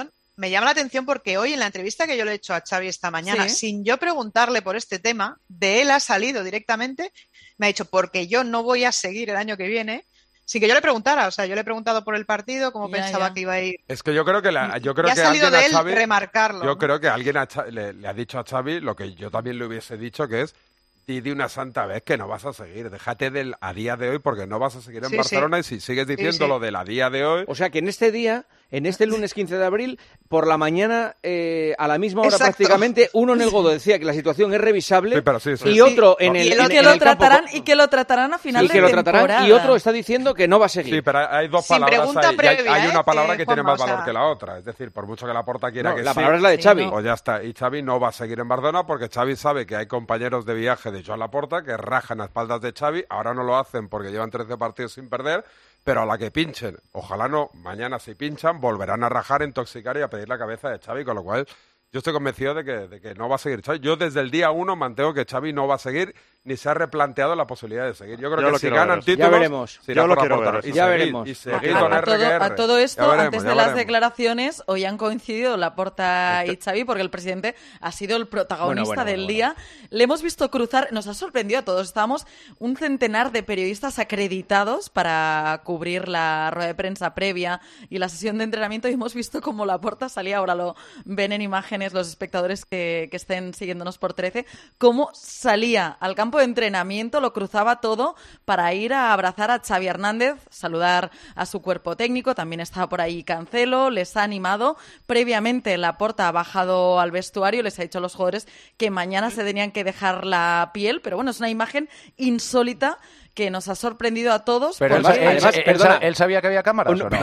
la atención porque hoy en la entrevista que yo le he hecho a Xavi esta mañana, sin yo preguntarle por este tema, de él ha salido directamente, me ha dicho, porque yo no voy a seguir el año que viene, sin que yo le preguntara. O sea, yo le he preguntado por el partido, cómo pensaba que iba a ir.
Es que yo creo que
ha salido de él remarcarlo.
Yo creo que alguien le ha dicho a Xavi lo que yo también le hubiese dicho, que es: di de una santa vez que no vas a seguir. Déjate del a día de hoy porque no vas a seguir en Barcelona y si sigues diciendo lo del a día de hoy...
O sea que en este día, en este lunes 15 de abril, por la mañana, a la misma hora prácticamente, uno en el Godo decía que la situación es revisable y otro en el campo...
Y que lo tratarán a final de temporada.
Y otro está diciendo que no va a seguir.
Sí, pero hay dos palabras ahí. Hay una palabra que tiene más valor que la otra. Es decir, por mucho que Laporta quiera que
la palabra es la de Xavi.
Pues ya está. Y Xavi no va a seguir en Barcelona porque Xavi sabe que hay compañeros de viaje de Joan Laporta que rajan a espaldas de Xavi. Ahora no lo hacen porque llevan 13 partidos sin perder, pero a la que pinchen, ojalá no, mañana si pinchan, volverán a rajar, intoxicar y a pedir la cabeza de Xavi, con lo cual yo estoy convencido de que no va a seguir Xavi. Yo desde el día 1 mantengo que Xavi no va a seguir ni se ha replanteado la posibilidad de seguir. Yo creo que si ganan títulos...
Ya veremos.
Yo lo quiero ver.
Ya veremos.
A todo esto, antes de las declaraciones, hoy han coincidido Laporta y Xavi porque el presidente ha sido el protagonista del día. Le hemos visto cruzar, nos ha sorprendido a todos. Estábamos un centenar de periodistas acreditados para cubrir la rueda de prensa previa y la sesión de entrenamiento y hemos visto cómo Laporta salía, ahora lo ven en imágenes los espectadores que estén siguiéndonos por 13, cómo salía al campo de entrenamiento, lo cruzaba todo para ir a abrazar a Xavi Hernández, saludar a su cuerpo técnico, también estaba por ahí Cancelo, les ha animado. Previamente Laporta ha bajado al vestuario, les ha dicho a los jugadores que mañana se tenían que dejar la piel, pero bueno, es una imagen insólita que nos ha sorprendido a todos.
Pero además, ¿él sabía que había cámaras o no?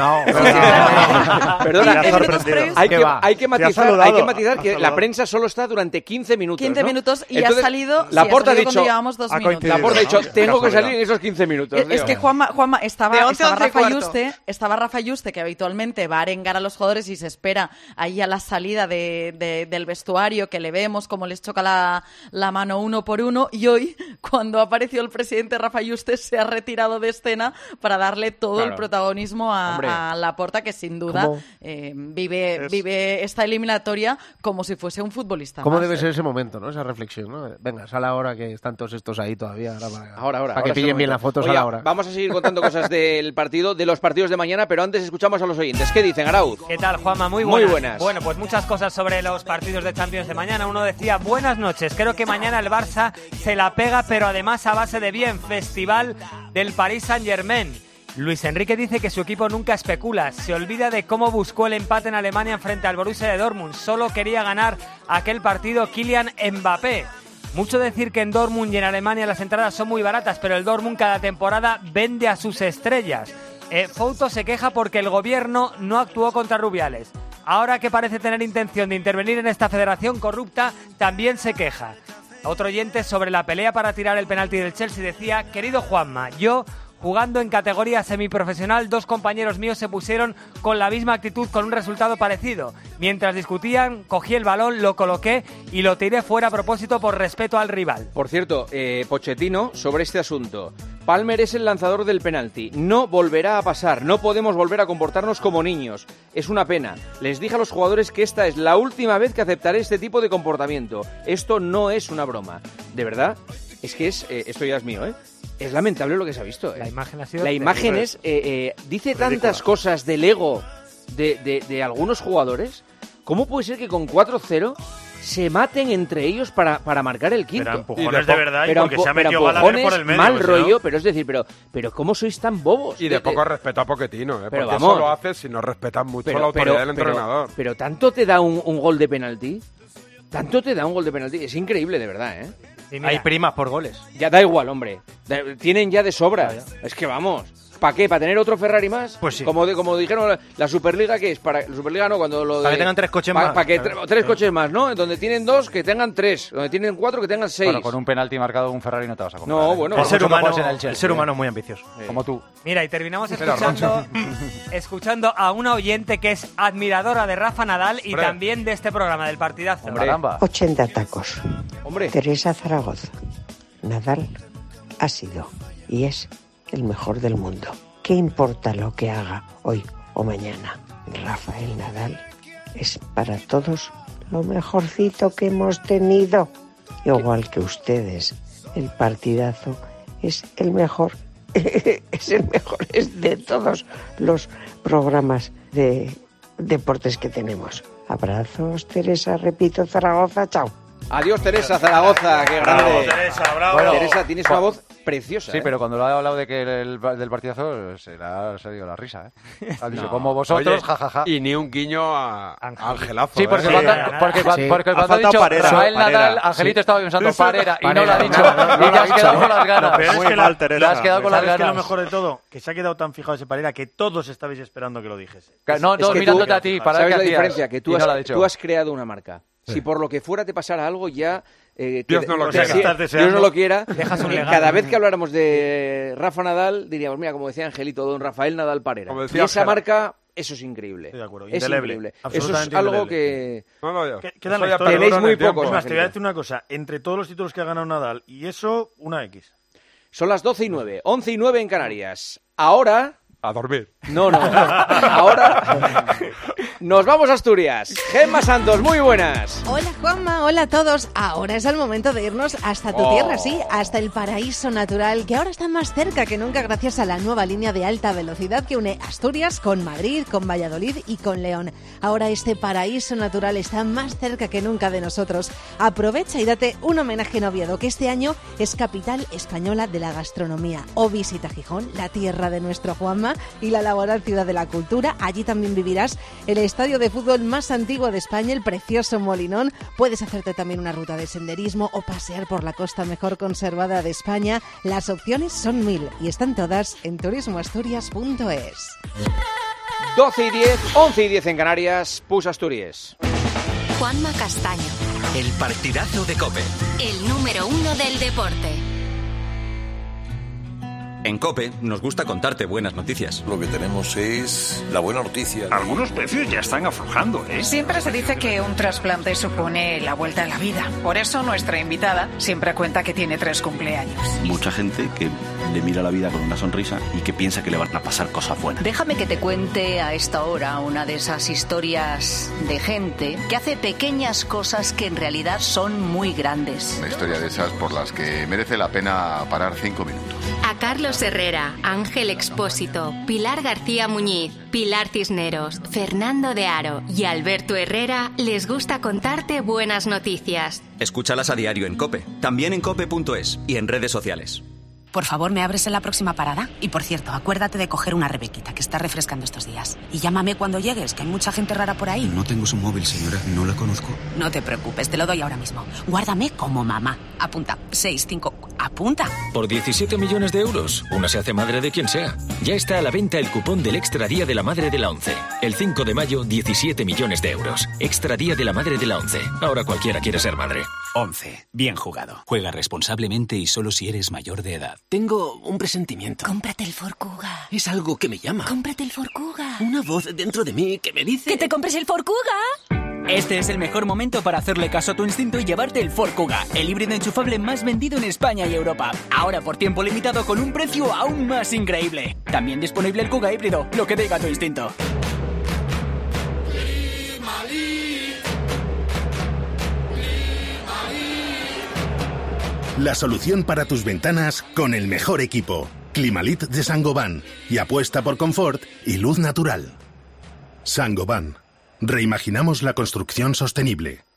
Perdona, hay que matizar que la prensa solo está durante 15 minutos.
15 minutos y
entonces,
ha salido,
Laporta ha dicho,
cuando llevamos 2 minutos.
Laporta ha dicho, tengo que salir en esos 15 minutos.
Es que Juanma estaba Rafa Yuste, que habitualmente va a arengar a los jugadores y se espera ahí a la salida del vestuario, que le vemos cómo les choca la mano uno por uno, y hoy, cuando apareció el presidente Rafa Yuste, se ha retirado de escena para darle todo el protagonismo a Laporta, que sin duda vive esta eliminatoria como si fuese un futbolista
¿Cómo
más,
debe ser ese momento, ¿no? Esa reflexión, ¿no? Venga, sal ahora que están todos estos ahí todavía.
Ahora,
para que pillen bien las fotos.
Oye,
ahora.
Vamos a seguir contando cosas del partido, de los partidos de mañana, pero antes escuchamos a los oyentes. ¿Qué dicen, Arauz?
¿Qué tal, Juanma? Muy buenas. Bueno, pues muchas cosas sobre los partidos de Champions de mañana. Uno decía, buenas noches, creo que mañana el Barça se la pega, pero además a base de bien. Festival del Paris Saint-Germain. Luis Enrique dice que su equipo nunca especula, se olvida de cómo buscó el empate en Alemania frente al Borussia de Dortmund, solo quería ganar aquel partido Kylian Mbappé. Mucho decir que en Dortmund y en Alemania las entradas son muy baratas, pero el Dortmund cada temporada vende a sus estrellas. Fouto se queja porque el gobierno no actuó contra Rubiales. Ahora que parece tener intención de intervenir en esta federación corrupta, también se queja. Otro oyente sobre la pelea para tirar el penalti del Chelsea decía, querido Juanma, yo jugando en categoría semiprofesional, 2 compañeros míos se pusieron con la misma actitud con un resultado parecido. Mientras discutían, cogí el balón, lo coloqué y lo tiré fuera a propósito por respeto al rival.
Por cierto, Pochettino, sobre este asunto, Palmer es el lanzador del penalti. No volverá a pasar, no podemos volver a comportarnos como niños. Es una pena. Les dije a los jugadores que esta es la última vez que aceptaré este tipo de comportamiento. Esto no es una broma. De verdad, es que esto ya es mío, ¿eh? Es lamentable lo que se ha visto.
La imagen ha sido...
La imagen es... dice tantas cosas del ego de algunos jugadores. ¿Cómo puede ser que con 4-0 se maten entre ellos para marcar el quinto?
Pero empujones de verdad, y porque se ha metido Gallagher por el medio.
Mal rollo, pero es decir, pero ¿cómo sois tan bobos?
Y de poco respeto a Pochettino, ¿eh?
Pero
porque
vamos,
eso lo haces si no respetas mucho la autoridad del entrenador.
Pero ¿tanto te da un gol de penalti? ¿Tanto te da un gol de penalti? Es increíble, de verdad, ¿eh?
Hay primas por goles.
Ya da igual, hombre. Tienen ya de sobra. Es que vamos. ¿Para qué? ¿Para tener otro Ferrari más?
Pues sí.
Como dijeron, la Superliga, ¿qué es? La Superliga no, cuando lo de...
Para que tengan 3 coches más.
Para que 3 coches más, ¿no? Donde tienen 2, que tengan 3. Donde tienen 4, que tengan 6.
Bueno, con un penalti marcado un Ferrari no te vas a comprar.
No, bueno.
El ser humano es muy ambicioso.
Como tú.
Mira, y terminamos escuchando a una oyente que es admiradora de Rafa Nadal y también de este programa del partidazo.
Hombre.
80 tacos.
Hombre.
Teresa Zaragoza. Nadal ha sido y es el mejor del mundo. ¿Qué importa lo que haga hoy o mañana? Rafael Nadal es para todos lo mejorcito que hemos tenido. Igual que ustedes, el partidazo es el mejor. Es el mejor de todos los programas de deportes que tenemos. Abrazos, Teresa, repito, Zaragoza, chao.
Adiós, Teresa Zaragoza, qué grande.
Bravo, Teresa, bravo.
Bueno, Teresa, tienes una voz preciosa.
Sí, pero cuando lo ha hablado de que del partidazo se le ha salido la risa, ¿eh? Ha dicho, como vosotros, jajaja.
Y ni un guiño a Angelazo.
Sí, porque cuando ha dicho Rafael Nadal, Angelito estaba pensando Parera y no lo ha dicho. Y te has quedado con las ganas.
Pero
Muy mal, Teresa. Te has quedado con las
¿Sabes qué es
ganas.
lo mejor de todo? Que se ha quedado tan fijado ese Parera que todos estabais esperando que lo dijese.
No, todos mirándote a ti. Para
¿Sabes la
qué
diferencia? Que tú
hacías.
tú has creado una marca. Si por lo que fuera te pasara algo, ya...
Dios no lo quiera.
Dios no lo quiera.
Dejas un legado.
Cada vez que habláramos de Rafa Nadal, diríamos, mira, como decía Angelito, don Rafael Nadal Parera. Y esa marca, eso es increíble.
Estoy de acuerdo.
Es increíble. Eso es
Absolutamente
algo
indeleble.
que...
Queda en la
Eso ya
historia.
tenéis muy pocos.
Es más, te voy a decir una cosa. Entre todos los títulos que ha ganado Nadal y eso, una X.
Son las 12:09, 11:09 en Canarias. Ahora...
A dormir.
No. Ahora nos vamos a Asturias. Gemma Santos, muy buenas.
Hola Juanma, hola a todos. Ahora es el momento de irnos hasta tu tierra, sí, hasta el paraíso natural, que ahora está más cerca que nunca gracias a la nueva línea de alta velocidad que une Asturias con Madrid, con Valladolid y con León. Ahora este paraíso natural está más cerca que nunca de nosotros. Aprovecha y date un homenaje en Oviedo, que este año es capital española de la gastronomía. O visita Gijón, la tierra de nuestro Juanma, y la laboral ciudad de la cultura. Allí también vivirás el estadio de fútbol más antiguo de España, el precioso Molinón. Puedes hacerte también una ruta de senderismo o pasear por la costa mejor conservada de España. Las opciones son 1000 y están todas en turismoasturias.es.
12:10, 11:10 en Canarias, Pus Asturias.
Juanma Castaño.
El partidazo de COPE.
El número 1 del deporte.
En COPE nos gusta contarte buenas noticias.
Lo que tenemos es la buena noticia.
Algunos precios ya están aflojando, ¿eh?
Siempre se dice que un trasplante supone la vuelta a la vida. Por eso nuestra invitada siempre cuenta que tiene 3 cumpleaños.
Mucha gente que le mira la vida con una sonrisa y que piensa que le van a pasar cosas buenas.
Déjame que te cuente a esta hora una de esas historias de gente que hace pequeñas cosas que en realidad son muy grandes.
Una historia de esas por las que merece la pena parar 5 minutos.
A Carlos Herrera, Ángel Expósito, Pilar García Muñiz, Pilar Cisneros, Fernando de Aro y Alberto Herrera les gusta contarte buenas noticias.
Escúchalas a diario en COPE, también en cope.es y en redes sociales.
Por favor, ¿me abres en la próxima parada? Y por cierto, acuérdate de coger una Rebequita, que está refrescando estos días. Y llámame cuando llegues, que hay mucha gente rara por ahí.
No tengo su móvil, señora, no la conozco.
No te preocupes, te lo doy ahora mismo. Guárdame como mamá. Apunta, 65... ¡Apunta!
Por 17 millones de euros, una se hace madre de quien sea. Ya está a la venta el cupón del Extra Día de la Madre de la ONCE. El 5 de mayo, 17 millones de euros. Extra Día de la Madre de la ONCE. Ahora cualquiera quiere ser madre.
ONCE. Bien jugado. Juega responsablemente y solo si eres mayor de edad.
Tengo un presentimiento. Cómprate el Ford Kuga.
Es algo que me llama.
Cómprate el Ford Kuga.
Una voz dentro de mí que me dice...
¡Que te compres el Ford Kuga!
Este es el mejor momento para hacerle caso a tu instinto y llevarte el Ford Kuga, el híbrido enchufable más vendido en España y Europa. Ahora por tiempo limitado con un precio aún más increíble. También disponible el Kuga híbrido, lo que diga tu instinto.
La solución para tus ventanas con el mejor equipo. Climalit de Saint-Gobain. Y apuesta por confort y luz natural. Saint-Gobain. Reimaginamos la construcción sostenible.